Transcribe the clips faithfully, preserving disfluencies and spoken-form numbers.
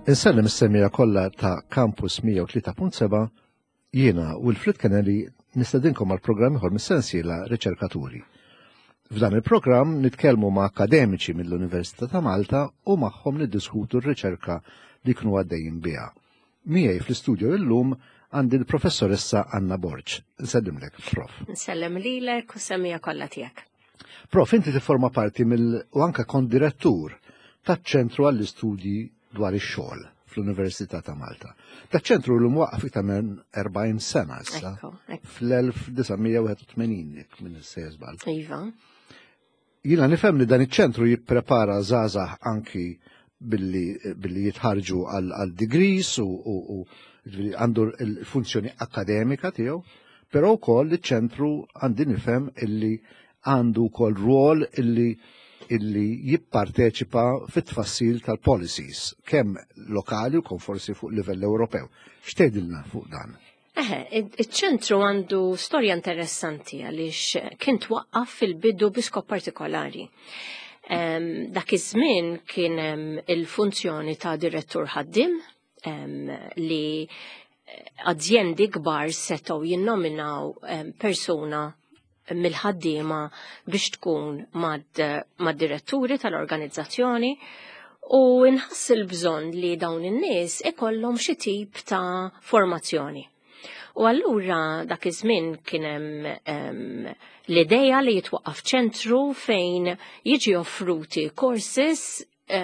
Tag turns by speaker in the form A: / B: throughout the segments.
A: Insellem is-semmija kollha ta' Campus mija u tlieta punt seba' jiena u l-Flit Kennedy nistedinkom għal programm ieħor mis-sensiela riċerkaturi. F'dan il-programm nitkellmu ma' akademiċi mill-Università ta' Malta u magħhom niddiskutu r-riċerka li kienu għaddejjin biha. Miegħi fl-istudju illum għandi l-professoressa Anna Borġ. Nsellimlek, Prof.
B: Nsellem lilek u semmija kollha tiegħek.
A: Prof, inti tifforma parti mill u anke kont direttur taċ-ċentru għall-istudji dwar ix-xogħol fl-Università ta' Malta. Taċ-ċentru l mwaqqaf iktar minn erbgħin sena issa. fl-elf tisgħomija wieħed u tmenin minn is-sejżbal.
B: Iva.
A: Jiena nifhem li dan iċ-ċentru jipprepara żgħażagħ anki billi billi jitħarġu għal degrees u għandu l-funzjoni akademika tiegħu, però wkoll iċ-ċentru għandi nifhem illi għandu wkoll rwol illi illi jipparteċipa fit-tfassil tal-policies, kemm lokali u forsi fuq livell Ewropew. X'tgħidilna fuq dan?
B: Eħe, iċ-ċentru għandu storja interessanti għaliex kien twaqqaf fil-bidu bi skop partikolari. Um, dak iż-żmien kien um, il-funzjoni ta' direttur ħaddim um, li azzjendi kbar setgħu jinnominaw um, persuna mill-ħaddiema biex tkun mad-diretturi tal-organizzazzjoni u nħass il-bżonn li dawn in-nies ikollhom xi tip ta' formazzjoni. U allura dak iż-żmien kien hemm l-idea li jitwaqqaf ċentru fejn jiġi offruti courses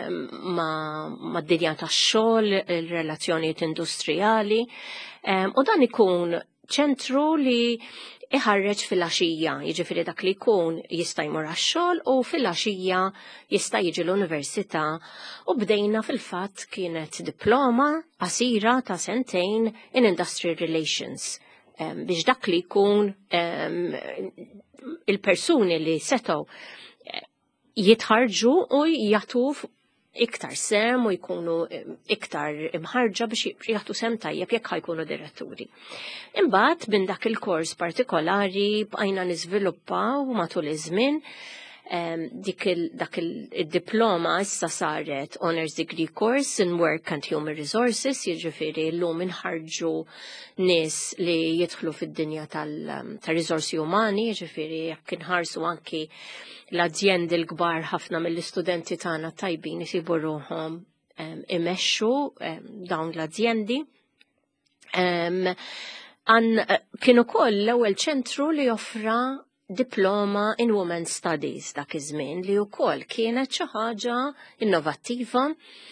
B: ma' d-dinja tax-xogħol, il-relazzjonijiet industrijali, u dan ikun ċentru li iħarreġ fil-għaxija, jiġifieri dak li jkun jista' jmur għax-xogħol u fil-għaxija jista' jiġi l-università u bdejna fil-fatt kienet diploma qasira ta' sentejn in Industrial Relations um, biex dak li jkun um, il-persuni li setgħu jitħarġu u jagħtu iktar sem u jkunu iktar imħarġa biex jagħtu sem tajjeb jekk ħajkunu diretturi. Imbagħad minn dak il-kors partikolari bqajna niżviluppaw matul iż-żmien dik dak il-diploma issa saret Honors Degree Course in Work and Human Resources, jiġifieri llum inħarġu nies li jidħlu fid-dinja tal-riżorsi umani, jiġifieri jekk inħarsu anki l-azzjendi l-kbar ħafna mill-istudenti tagħna tajbin isibu ruhom imexxu dawn l-azzjendi. Kien ukoll l-ewwel ċentru li joffra diploma in Women's Studies dak iż-żmien li wkoll kienet xi ħaġa innovattiva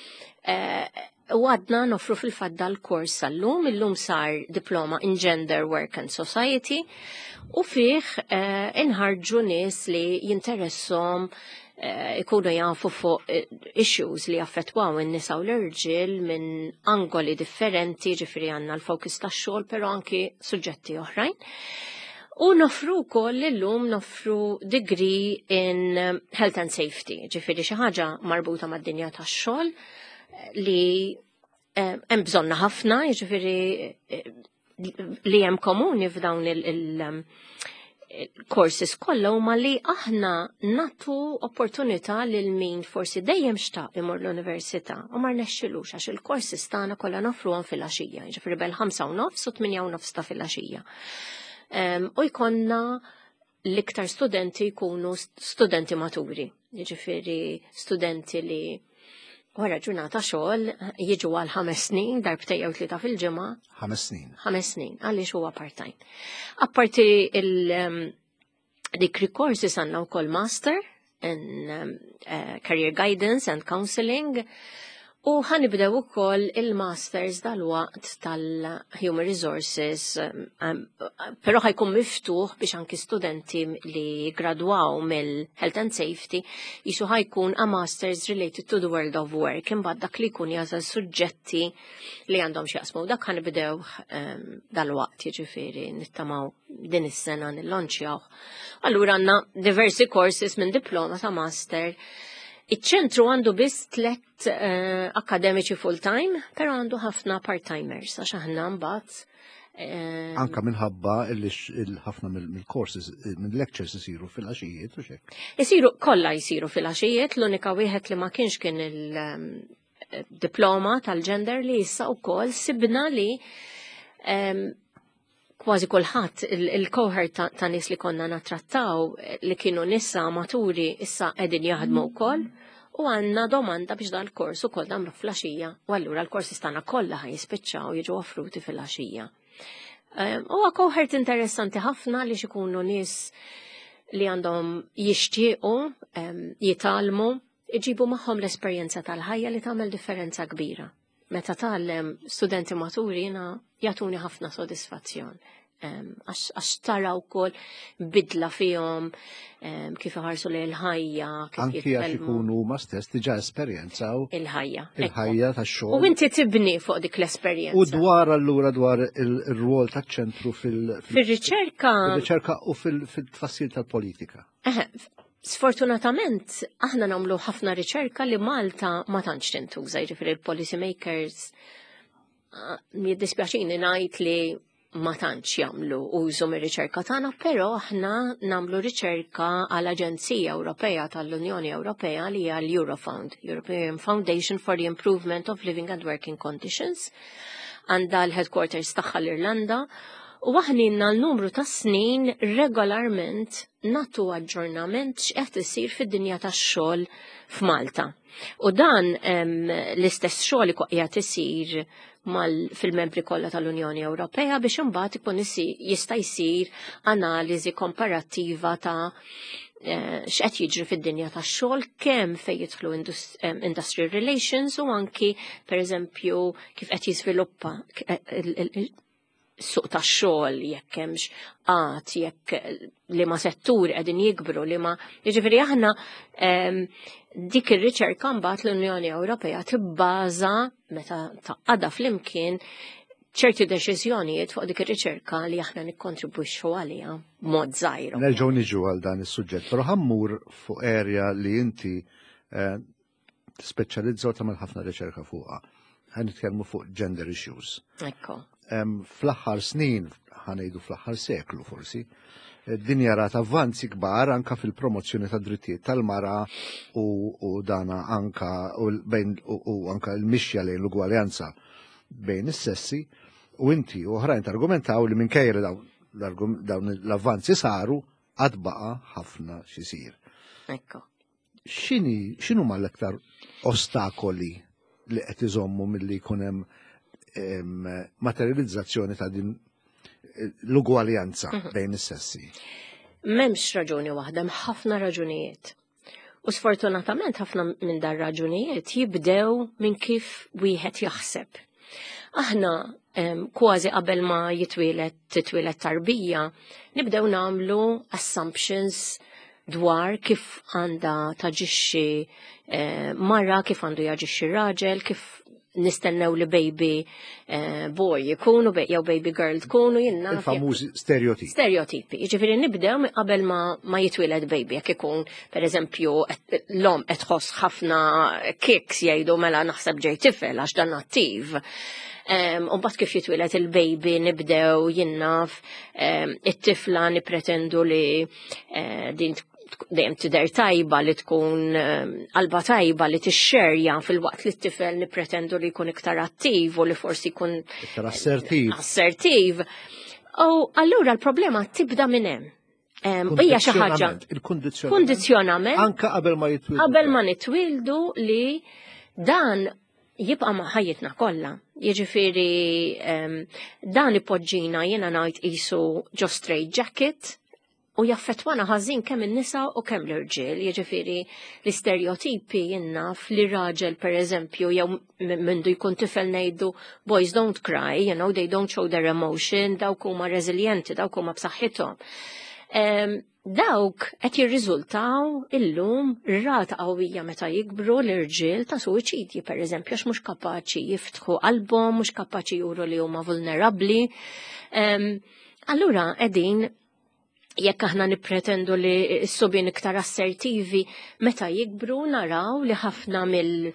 B: u għadna nofru fil-fadda l-kors sal-lum, illum sar diploma in Gender, Work and Society u fih uh, inħarġu nies li jinteressom uh, ikunu jafu fuq uh, issues li affettwaw in-nisa u l-irġiel minn angoli differenti, ġifieri għandna l-fokus tax-xogħol però anki suġġetti oħrajn. U nofru wkoll illum nofru degree in Health and Safety, ġifieri xi ħaġa marbuta mad-dinja tax-xogħol li hemm bżonna ħafna, jiġifieri li hemm komuni f'dawn il-courses kollha huma li aħna nagħtu opportunità lil min forsi dejjem xtaq imur l-università u ma rnexxilux għax il-courses tagħna kollha nofruhom fil-għaxija, jiġifieri bel ħamsa u nofs u tminja u nofs ta' fil-għaxija. U jkollna l-iktar studenti jkunu studenti maturi, jiġifieri studenti li wara ġurnata xogħol jiġu għal ħames snin darbtej jew tlieta fil-ġimgħa.
A: Ħames snin.
B: Ħames snin, għaliex huwa part-time. Apparti il-degree courses għandna wkoll master in um, uh, career guidance and counseling u ħanibdew ukoll il-masters dal-waqt tal-human resources, um, um, però ħajkun miftuħ biex anki studenti li gradwaw mill-health and safety jisu ħajkun a masters related to the world of work, imbagħad dak li jkun jażel suġġetti li għandhom x'jaqsmu. Dak ħanibdew um, dal-waqt, jiġifieri nittamaw din is-sena nillonċjaw. Allura għandna diversi courses minn diploma ta' master. Iċ-ċentru għandu biss tlet uh, akademiċi full-time, pero għandu ħafna part-timers, għax aħna mbagħad. Uh,
A: Anka minħabba il-ħafna mill-courses, mill-lectures isiru fil-għaxijiet u xek.
B: Isiru, kollha jisiru fil-għaxijiet, l-unika wieħed li ma kienx kien il- diploma tal-gender li issa wkoll sibna li um, kważi kulħadd il-cohort ta', ta nies li konna natrattaw li kienu nisa maturi issa qegħdin jaħdmu wkoll u għandna domanda biex dan il-kors ukoll nagħmlu fl-għaxija u allura l-korsi tagħna kollha ħajispiċċaw jiġu offruti fil-għaxija. Huwa um, cohort interessanti ħafna li xikunu nies li għandhom jixtiequ um, jitalmu iġibu magħhom l-esperjenza tal-ħajja li tagħmel differenza kbira. Meta tgħallem studenti maturi jiena jagħtuni ħafna sodisfazzjon. Għax um, tara wkoll bidla fihom um, kif iħarsu li l-ħajja.
A: Anki għax ikunu huma stess diġà esperjenzaw
B: il-ħajja.
A: Il-ħajja tax-xogħol.
B: U inti tibni fuq dik l-esperjenza.
A: U dwar allura dwar il-rwol taċ-ċentru fil-
B: fil-riċerka.
A: Fil-riċerka u fil-tfassil tal-politika.
B: Sfortunatament, aħna nagħmlu ħafna riċerka li Malta ma tantx tintuża, jiġifieri il-policy makers jiddispjaċini ngħid li ma tantx jagħmlu użu mir-riċerka tagħna, però aħna nagħmlu riċerka għall Aġenzija Ewropea tal-Unjoni Ewropea li hija l-Eurofound, European Foundation for the Improvement of Living and Working Conditions, għandha l-headquarters tagħha l-Irlanda. U aħninna l-numru ta' snin regolarment natu aġġornament x'qed isir fid-dinja tax-xogħol f'Malta. U dan l-istess xogħol qiegħed isir fil-membri kollha tal-Unjoni Ewropea biex imbagħad ikun jista' jsir analiżi komparattiva ta' x'qed jiġri fid-dinja tax-xogħol kemm fejn jidħlu industrial relations u anki pereżempju kif qed jiżviluppa suq ta' xogħol jekk hemmx qatt jekk li ma settur qegħdin jikbru li ma jiġifieri aħna dik ir-riċerka mbagħad l-Unjoni Ewropea tibbaża meta taqgħadha flimkien ċerti deċiżjonijiet fuq dik ir-riċerka li aħna nikkontribwixxu għaliha b'mod żgħir.
A: Nerġgħu niġu għal dan is-suġġett, però ħammur fuq area li inti tispeċjalizzaw tagħmel ħafna riċerka fuqha. Ħa nitkellmu fuq gender issues.
B: Ekku.
A: Fl-aħħar snin, ħanejdu fl-aħħar seklu forsi, dinja rat avvanzi kbar anka fil-promozzjoni ta' drittijiet tal-mara u, u dana anka u, bejn, u, u anka l-mixja lejn l-ugwaljanza bejn is-sessi u inti oħrajn targumentaw li minkejja dawn l-avvanzi saru għad baqa ħafna xisir.
B: Ekku.
A: X'inhi x'inhu mal-aktar ostakoli li qed iżommu milli jkun hemm materializzazzjoni ta' din l-ugwaljanza bejn is-sessi?
B: M'hemmx raġuni waħda, hemm ħafna raġunijiet. U sfortunatament ħafna minn dar raġunijiet jibdew minn kif wieħed jaħseb. Aħna kważi qabel ma jitwielet titwielet tarbija, nibdew nagħmlu assumptions dwar kif għandha taġixxi mara, kif għandu jaġixxi raġel, kif nistennew li baby uh, boy jikunu, jew baby girl tkunu jinna.
A: Il-famużi stereotipi.
B: Stereotipi. Jiġifieri nibdew qabel ma, ma jitwiled baby, jekk ikun pereżempju l-om qed tħoss ħafna kicks jgħidu mela naħseb ġej tifel għax dan attiv. Um, u bat kif jitwilet il-baby nibdew jinnaf um, it-tifla nipretendu li uh, din dejjem tidher tajba li tkun qalba tajba li tixxerja fil-waqt li t-tifel nippretendu li jkun iktar attiv u li forsi jkun
A: iktar assertiv.
B: Assertiv. U allura l-problema tibda minn hemm. Hija xi ħaġa.
A: Il-kundizzjonament.
B: Kundizzjonament.
A: Anka qabel ma jitwildu.
B: Qabel ma nitwildu li dan jibqa' ma' ħajjitna kollha. Jiġifieri dan ipoġġina jiena ngħid qisu ġo straight jacket. U jaffettwana ħażin kemm in-nisa u kemm l-irġiel, jiġifieri l-istereotipi jinnaf li raġel pereżempju jew mindu jkun tifel ngħidu boys don't cry, you know, they don't show their emotion, dawk huma reżiljenti, dawk huma b'saħħithom. Um, dawk qed jirriżultaw illum rata qawwija meta jikbru l-irġiel ta' suwiċidji pereżempju għax mhux kapaċi jiftħu qalbhom, mhux kapaċi juru li huma vulnerabbli. Um, allura qegħdin jekk aħna nippretendu li s-subien iktar assertivi meta jikbru naraw li ħafna mill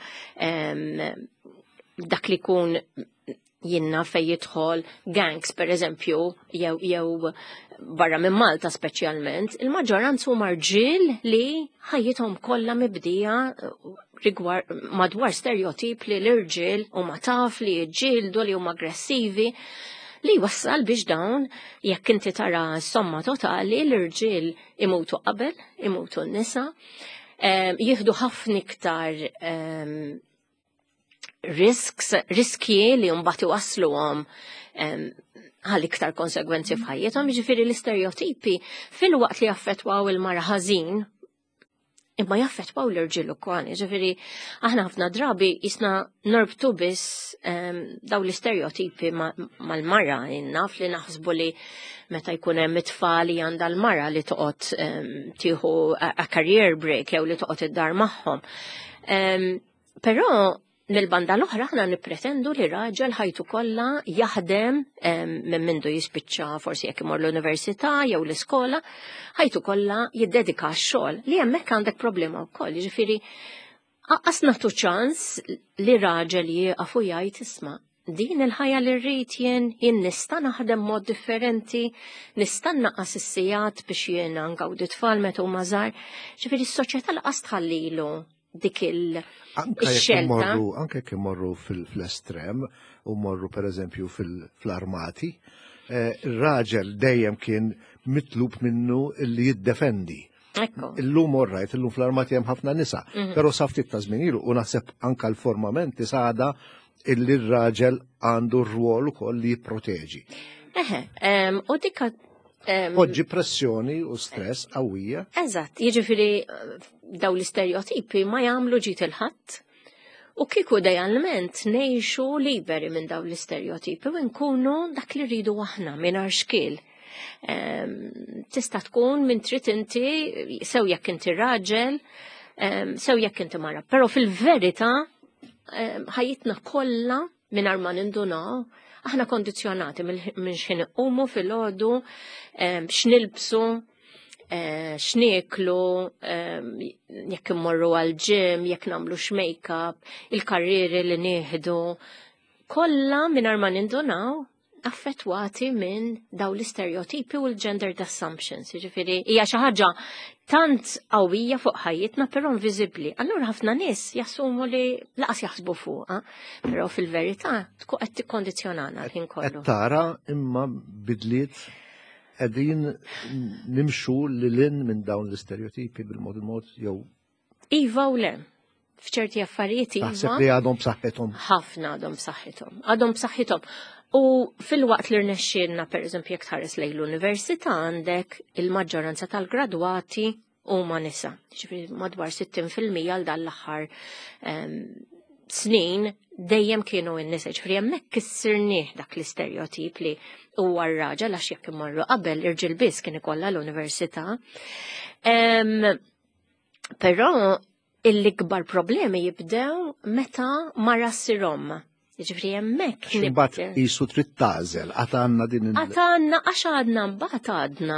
B: dak li kun jinna fej jidħol gangs per eżempju jew jew barra minn Malta speċjalment, il-maġġoranza huma rġiel li ħajjithom kollha mibdija rigward madwar stereotip li l-irġiel huma taf li jġildu li huma aggressivi li wassal biex dawn jekk inti tara somma totali l-irġiel imutu qabel, imutu n-nisa, um, jieħdu ħafna iktar um, risks, riski li mbagħad iwassluhom um, għal iktar konsegwenzi f'ħajjithom, jiġifieri l-istereotipi fil-waqt li jaffettwaw il-mara ħażin imma jaffettwaw l-irġiel ukoll. Jiġifieri aħna ħafna drabi jisna norbtu biss um, daw l-istereotipi mal-mara, naf li naħsbu li meta jkun hemm it-tfal li għandha l-mara li toqgħod um, tieħu a career break jew li toqgħod id-dar magħhom. Um, però mill-banda l-oħra aħna nippretendu li raġel ħajtu kollha jaħdem minn mindu jispiċċa forsi jekk imur l-università jew l-iskola, ħajtu kollha jiddedika għax-xogħol li hemmhekk għandek problema wkoll. Jiġifieri qas nagħtu ċans li raġel jieqaf u jgħid isma' din il-ħajja li rrid jien jien nista' naħdem mod differenti, nista' naqqas is-sigħat biex jien ngawdi tfal meta huma żgħar. Ġifieri s-soċjetà laqas tħallilu dik il-
A: Anke anke jekk imorru fil-estrem u morru pereżempju fil-armati, ir-raġel dejjem kien mitlub minnu li jiddefendi. Illum orrajt, illum fl-armati hemm ħafna nisa, però sa ftit ta' żmien ilu u naħseb anke l-formamenti sada illi r-raġel għandu r-rwol ukoll li jipproteġi.
B: Eħe, u dikka
A: Poġġi pressjoni u stress qawwija.
B: Eżatt, jiġifieri daw l-istereotipi ma jagħmlu ġid il-ħadd u kieku idealment ngħixu liberi minn daw l-istereotipi u nkunu dak li rridu aħna mingħajr xkiel. Um, tista' tkun minn trid inti sew jekk inti raġel, um, sew jekk inti mara, però fil-verità ħajjitna um, kollha mingħajr ma nindunaw aħna kondizjonati minn x'in iqumu fil-għodu, x'nilbsu, x'nieklu, jekk immorru għal-ġim, jekk nagħmlu x'makeup, il-karrieri li nieħdu, kollha mingħajr ma nindunaw affettwati minn daw l-istereotipi u l-gendered assumptions. Jiġifieri hija xi ħaġa tant qawwija fuq ħajjitna però inviżibbli. Allura ħafna nies jassumu li laqas jaħsbu fuqha, però fil-verità tkun qed tikkondizzjonana l-ħin kollu.
A: Qed tara imma bidliet qegħdin nimxu lilin minn dawn l-istereotipi bil-mod il-mod jew.
B: Iva u le. F'ċerti affarijiet iva.
A: Taħseb li għadhom b'saħħithom.
B: Ħafna għadhom b'saħħithom. Għadhom b'saħħithom. U fil-waqt li rnexxielna pereżempju jekk tħares lejn l-università għandek il-maġġoranza tal-gradwati huma nisa. Ġifieri madwar sittin fil-mija għal dan l-aħħar um, snin dejjem kienu n-nisa. Ġifieri hemmhekk kissirnieh dak l-istereotip li huwa r-raġel għax jekk imorru qabel irġiel biss kien ikollha l-università. Um, però l-ikbar problemi jibdew meta mara ssirhom. Jiġifieri hemmhekk.
A: X'imbagħad qisu trid tażel għad għandna din il-
B: Għad għandna għax għadna mbagħad għadna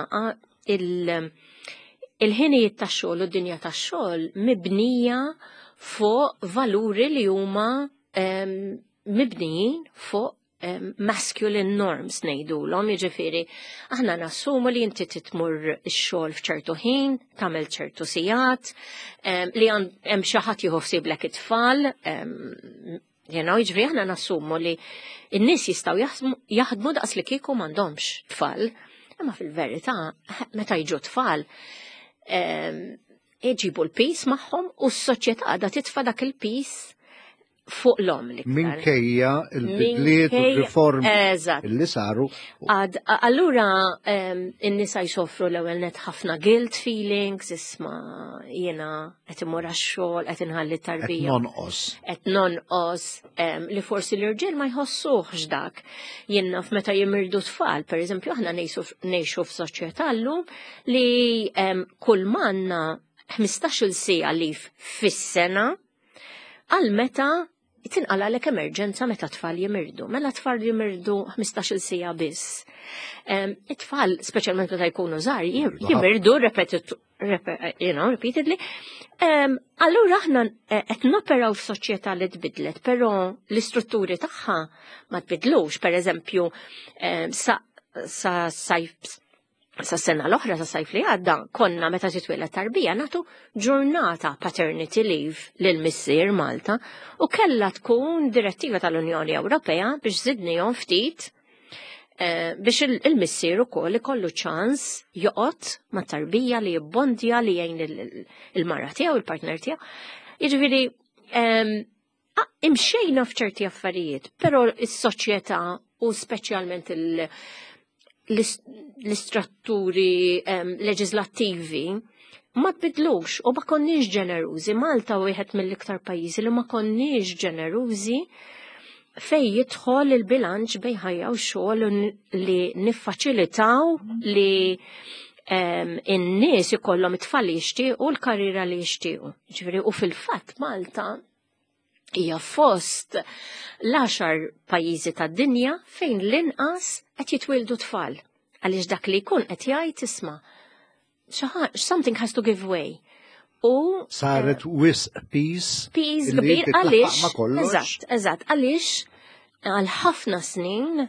B: il-ħinijiet tax-xogħol u d-dinja tax-xogħol mibnija fuq valuri li huma mibnijin fuq masculine norms ngħidulhom, jiġifieri aħna nassumu li inti titmur ix-xogħol f'ċertu ħin, tagħmel ċertu sigħat, li hemm xi ħadd jieħu ħsieb it-tfal. Jena, jiġri aħna nassumu li n-nis jistaw jaħdmu daqs li kieku m'għandhomx tfal, imma fil-verità meta jiġu tfal iġibu l-pis magħhom u s-soċjetà da titfa' dak il-pis fuq l-om li
A: minkejja il-bidliet u riformi li saru.
B: Allura in-nisa jsofru l-ewwel net ħafna guilt feelings, isma' jiena qed imur għax-xogħol, qed inħalli t-tarbija.
A: Qed nonqos.
B: Qed nonqos li forsi l-irġiel ma jħossuhx dak. Jien naf meta jimirdu tfal, pereżempju aħna ngħixu f'soċjetà llum li kull manna ħmistax-il sigħa lif fis-sena għal meta tinqala lek emerġenza meta tfal jimirdu. Mela tfal jimirdu ħmistax-il sigħa biss. It-tfal, speċjalment meta jkunu żgħar, jimirdu repeatedly. Allura aħna qed noperaw f'soċjetà li tbidlet, però l-istrutturi tagħha ma tbidlux. Pereżempju, sa sa sena l-oħra sa sajf li għadda, konna meta titwila tarbija nagħtu ġurnata paternity leave lil missier Malta u kellha tkun direttiva tal-Unjoni Ewropea biex żidnihom ftit biex il-missier ukoll ikollu ċans joqgħod mat-tarbija li jibbondja li jgħin il-mara tiegħu, il-partner tiegħu. Jiġifieri imxejna f'ċerti affarijiet, però is-soċjetà u speċjalment il- l-istrutturi leġislattivi ma tbidlux u ma konniex ġenerużi. Malta wieħed mill-iktar pajjiżi li ma konniex ġenerużi fej jidħol il-bilanċ bejn ħajja u xogħol li niffaċilitaw li in-nies ikollhom it-tfal li jixtiequ u l-karriera li jixtiequ. Ġifieri u fil-fatt Malta hija fost l-għaxar pajjiżi tad-dinja fejn l-inqas qed jitwildu tfal. Għaliex dak li jkun qed jgħid isma' something has to give way. U
A: saret wis peace.
B: Peace kbir għaliex. Eżatt, eżatt, għaliex għal ħafna snin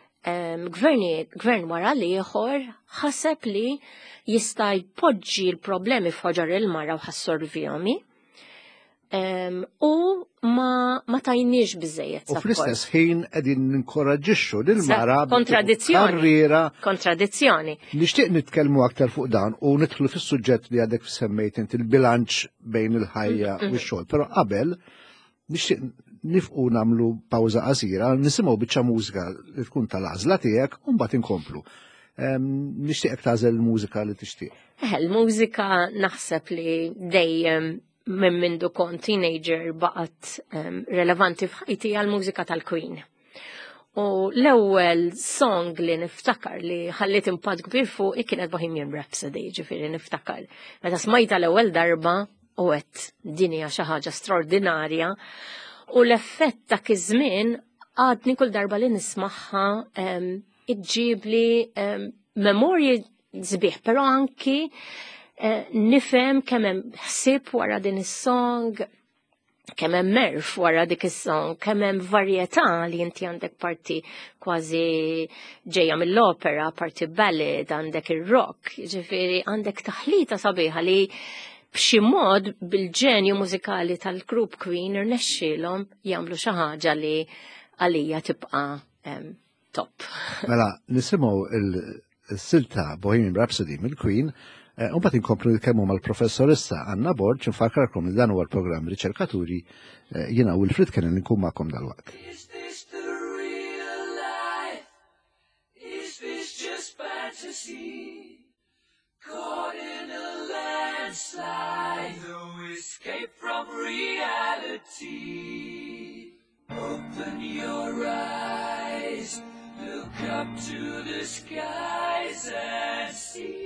B: gvern wara l-ieħor ħaseb li jista' jpoġġi l-problemi f'ħoġar il-mara u ħassorvihom. Um, u ma, ma tajniex bizzejiet.
A: U fl-istess ħin qegħdin ninkoraġġixxu lil-mara
B: kontradizzjoni.
A: Karriera.
B: Kontradizzjoni.
A: Nixtieq nitkellmu aktar fuq dan u nidħlu fis-suġġett li għadek semmejt inti il-bilanċ bejn il-ħajja u x-xogħol. Però qabel nixtieq nifqu nagħmlu pawża qasira, nisimgħu biċċa mużika li tkun tal-għażla tiegħek u mbagħad inkomplu. Um, nixtieqek tagħżel il-mużika li tixtieq.
B: Eh, il-mużika naħseb li dejjem minn mindu kont teenager baqgħet um, relevanti f'ħajti għal-mużika tal-Queen. U l-ewwel song li niftakar li ħallit impatt kbir fuq kienet Bohemian Rhapsody, ġifieri niftakar. Meta smajta l-ewwel darba u qed din hija xi ħaġa straordinarja u l-effett dak iż-żmien għadni kull darba li nismaħħa um, iġġibli um, memorji sbieħ, però anki Uh, nifhem kemm hemm ħsieb wara din is-song, kemm hemm merf wara dik is-song, kemm hemm varjetà li inti għandek parti kważi ġejja mill-opera, parti ballad, għandek ir-rock, ġifieri għandek taħlita sabiħa li b'xi mod bil-ġenju mużikali tal-grupp Queen irnexxielhom jagħmlu xi ħaġa li għalija tibqa' um, top.
A: Mela, nisimgħu il-silta Bohemian Rhapsody mill-Queen. Un bat inkomplu nitkellmu mal-professoressa Anna Borġ, nfakkarkom li dan huwa l-programm riċerkaturi jiena Wilfried Kenen li nkun magħkom dal-waqt. Is this the real life? Is this just fantasy? Caught in a landslide, no escape from reality. Open your eyes, look up to the skies and see.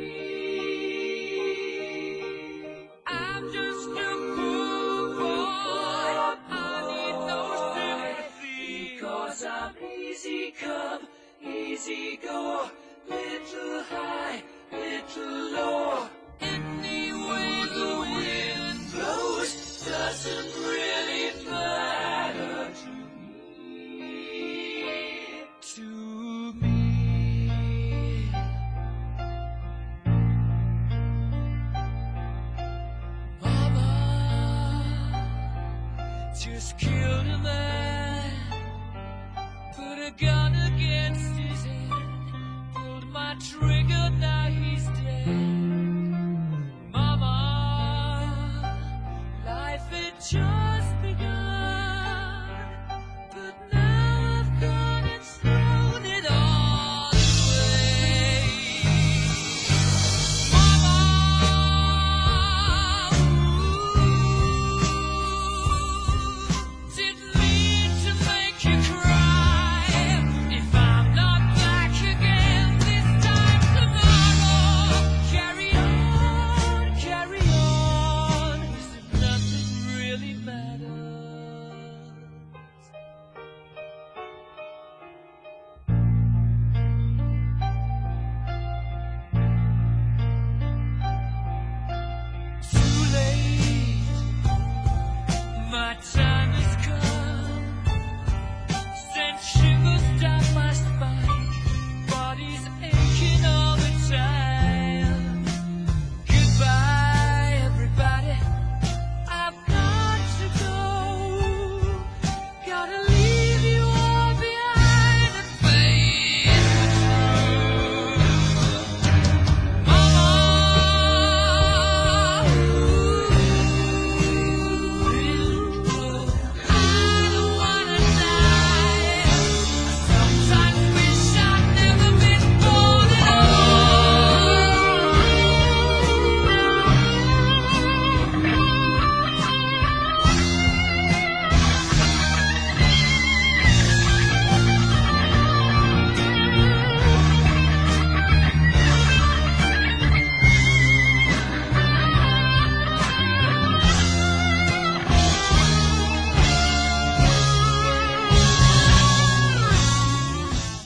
A: Easy come, easy go, little high, little low. Any way the wind blows doesn't really matter to me, to me. Mama just killed a man, put a gun against his head, pulled my trigger, now he's dead. Mama, life had just begun, but now I've gone and thrown it all away. Mama, ooh, didn't mean to make you cry. If I'm not back again this time tomorrow.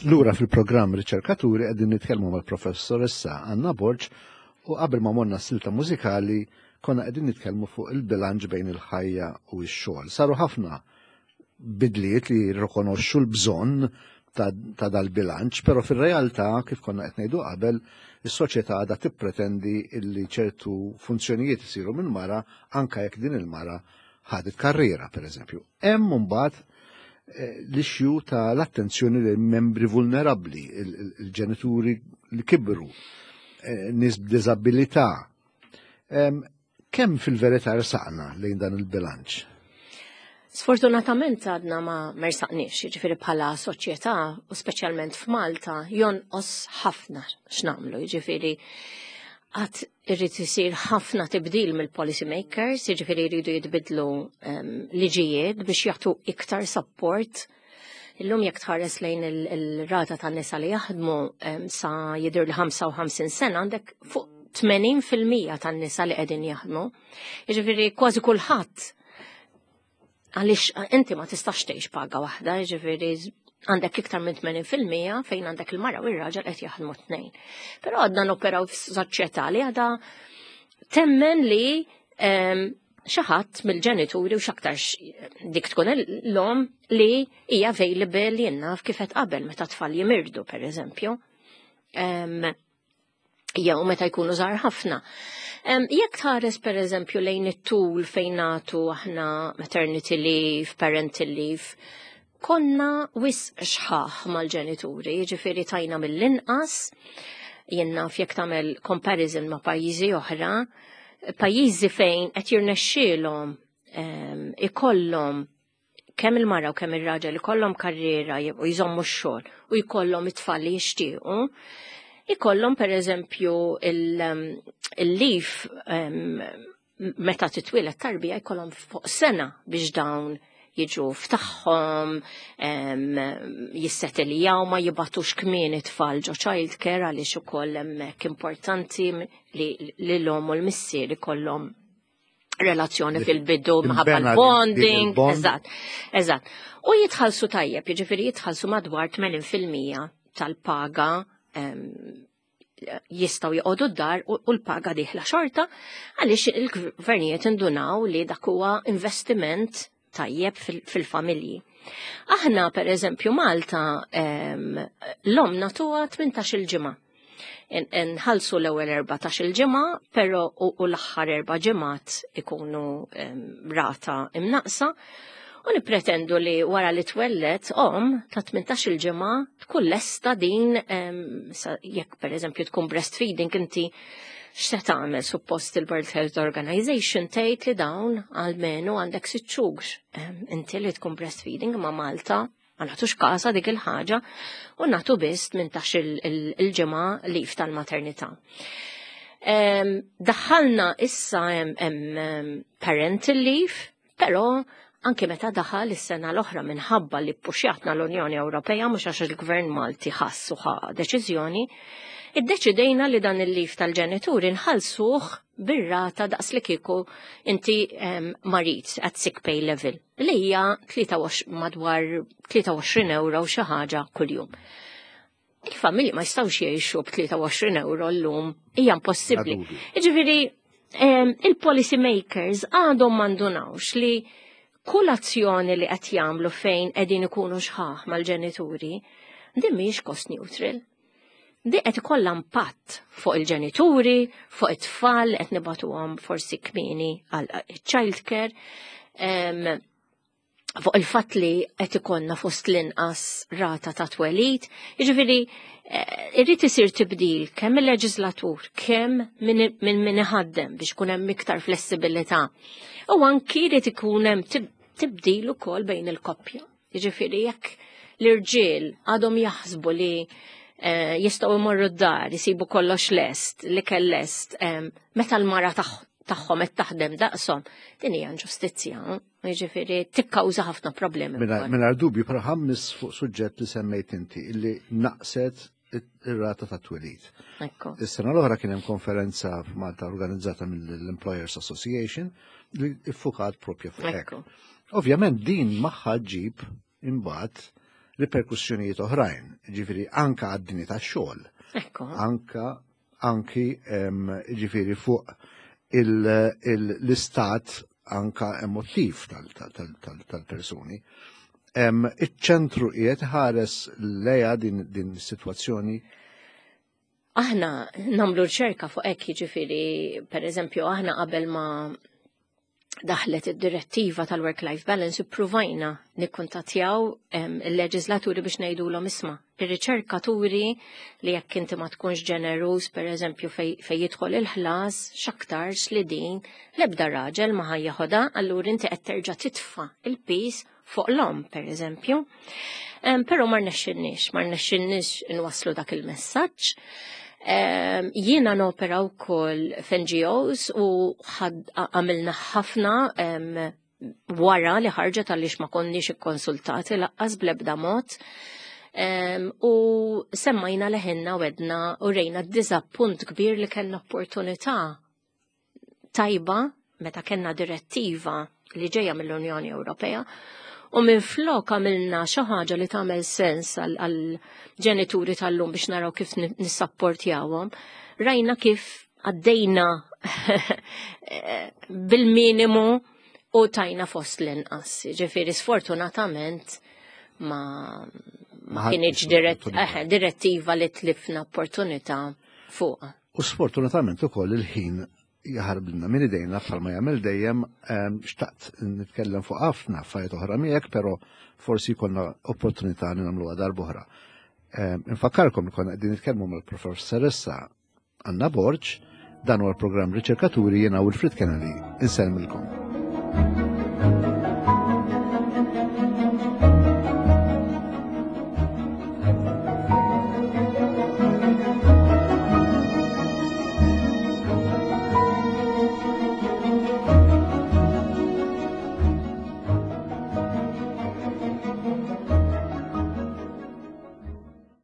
A: Lura fil-programm Riċerkaturi qegħdin nitkellmu mal-professoressa Anna Borġ u qabel ma morna s-silta mużikali konna qegħdin nitkellmu fuq il-bilanċ bejn il-ħajja u x-xogħol. Saru ħafna bidliet li jirrikonoxxu l-bżonn ta', ta dal-bilanċ, però fir-realtà kif konna qed ngħidu qabel is-soċjetà għadha tippretendi li ċertu funzjonijiet isiru minn mara anke jekk din il-mara ħadet karriera, pereżempju. Hemm mbagħad l-ixju ta' l-attenzjoni lil membri vulnerabbli, il-ġenituri li kibru, nies b'diżabilità. Kemm fil-verità rsaqna lejn dan il-bilanċ?
B: Sfortunatament għadna ma mersaqniex, jiġifieri bħala soċjetà u speċjalment f'Malta jonqos ħafna x'namlu, jiġifieri għad irrid isir ħafna tibdil mill-policy makers, jiġifieri jridu jitbidlu um, liġijiet biex jagħtu iktar support. Illum jekk tħares lejn il-rata tan-nisa li jaħdmu um, sa jidher li ħamsa u ħamsin sena għandek fuq tmenin fil-mija tan-nisa li qegħdin jaħdmu. Jiġifieri kważi kulħadd għaliex inti ma tistax tgħix paga waħda, jiġifieri għandek iktar minn tmenin fil-mija fejn għandek il-mara u r-raġel qed jaħdmu tnejn. Però għadna noperaw f'soċjetà li għadha temmen li xi ħadd mill-ġenituri u x'aktarx dik tkun l-om li hija available li jennaf kif qed qabel meta tfal jimirdu pereżempju. Jew meta jkunu żgħar ħafna. Jekk tħares pereżempju lejn it-tul fejn nagħtu aħna maternity leave, parental leave, konna wis xħaħ mal-ġenituri, jiġifieri tajna mill-inqas, jenna fjek tagħmel comparison ma' pajjiżi oħra, pajjiżi fejn qed jirnexxielhom ikollhom kemm il-mara u kemm ir-raġel ikollhom karriera u jżommu x-xogħol u jkollhom it-tfal li jixtiequ, ikollhom pereżempju il-leaf meta titwieled tarbija jkollhom fuq sena biex dawn jiġu ftaħħom, jissetiljaw ma jibatux kmieni tfal ġo child care għaliex ukoll hemmhekk importanti li l-om u l-missier ikollhom relazzjoni fil-bidu minħabba l-bonding, eżatt, eżatt. U jitħallsu tajjeb, jiġifieri jitħallsu madwar tmenin fil-mija tal-paga jistaw jqodu d-dar u l-paga diħla xorta għaliex il-gvernijiet indunaw li dak huwa investiment tajjeb fil-familji. Aħna per eżempju Malta l-om natuha tmintax il-ġimgħa. Nħallsu l-ewwel erbatax il-ġimgħa, però u l-aħħar erba' ġimgħat ikunu rata imnaqsa. U nipretendu li wara li twellet om ta' tmintax il-ġimgħa tkun lesta din jekk pereżempju tkun breastfeeding inti x'se tagħmel suppost il-World Health Organization tgħid li dawn għalmenu għandek sitt xhur. Inti li tkun breastfeeding ma' Malta ma nagħtux kasa dik il-ħaġa u nagħtu biss tmintax il-ġimgħa leave tal-maternità. Daħħalna issa hemm parental leave, però anke meta daħal is-sena l-oħra minħabba li ppuxjatna l-Unjoni Ewropea mhux għax il-Gvern Malti ħass u ħa deċiżjoni, iddeċidejna li dan il-lif tal-ġenituri nħallsuh bir-rata daqs li kieku inti marit at sick pay level li hija madwar tlieta u għoxrin euro xi ħaġa kuljum. Il-familji ma jistgħux jgħixu b'tlieta u għoxrin euro llum hija impossibbli. Jiġifieri il-policy makers għadhom m'għandunawx li kull azzjoni li qed jagħmlu fejn qegħdin ikunu xħaħ mal-ġenituri, din mhijiex cost neutral. Di qed ikollha impatt fuq il-ġenituri, fuq it-tfal qed nibatuhom forsi kmieni għal child care, fuq il-fatt li qed ikollna fost l-inqas rata ta' twelid. Jiġifieri irrid isir tibdil kemm il-leġislatur, kemm minn min iħaddem biex ikun hemm iktar flessibilità. U anki jrid ikun hemm tibdil ukoll bejn il-koppja. Jiġifieri jekk l-irġiel għadhom jaħsbu li jistgħu jmorru d-dar, jisibu kollox lest, li kell lest, meta l-mara tagħhom qed taħdem daqshom, din hija inġustizzja, jiġifieri tikkawża ħafna problemi.
A: Mingħajr dubju bħala ħammis fuq suġġett li semmejt inti illi naqset ir-rata ta' twelid. Is-sena l-oħra kien hemm konferenza f'Malta organizzata mill-Employers Association li iffukat propja fuq hekk. Ovvjament din magħha ġib imbagħad riperkussjonijiet oħrajn, ġifiri anka għad-dinji tax-xogħol.
B: Ekku.
A: Anka anki ġifiri fuq l-istat anka emotiv tal-persuni. Iċ-ċentru qiegħed ħares lejha din is-sitwazzjoni.
B: Aħna nagħmlu riċerka fuq hekk, jiġifieri pereżempju aħna qabel ma daħlet id-direttiva tal-work-life balance ippruvajna nikkuntattjaw il-leġislaturi biex ngħidulhom isma' ir-riċerka turi li jekk inti ma tkunx ġeneruż pereżempju fejn jidħol il-ħlas x'aktarx li din l-ebda raġel ma ħajjaħodha, allura inti qed terġa' titfa' il-piż fuq l-om pereżempju. Però ma rnexxinniex, ma rnexxinniex inwasslu dak il-messaġġ. Um, jiena nopera wkoll f'N G Os u għamilna ħafna um, wara li ħarġet għaliex ma konniex ikkonsultati laqqas bl-ebda mod um, u semmajna leħinna wedna u rejna d-diżappunt kbir li kellna opportunità tajba meta kellna direttiva li ġejja mill-Unjoni Ewropea u minn flok għamilna xi ħaġa li tagħmel sens għal ġenituri tal-lum biex naraw kif nissapportjawhom, rajna kif għaddejna bil-minimu u tajna fost l-inqas. Ġifieri sfortunatament ma ma kienx direttiva li tlifna opportunità fuqha.
A: U sfortunatament ukoll il-ħin jaħarbilna minn idejna bħalma jagħmel dejjem xtaqt nitkellem fuq ħafna affarijiet oħra miegħek, però forsi jkollna opportunità li nagħmluha darb'oħra. Infakkarkom li konna qegħdin nitkellmu mal-professoressa Anna Borġ, dan huwa l-programm Riċerkaturi, jiena Wilfrid Kennedy, insellmilkom.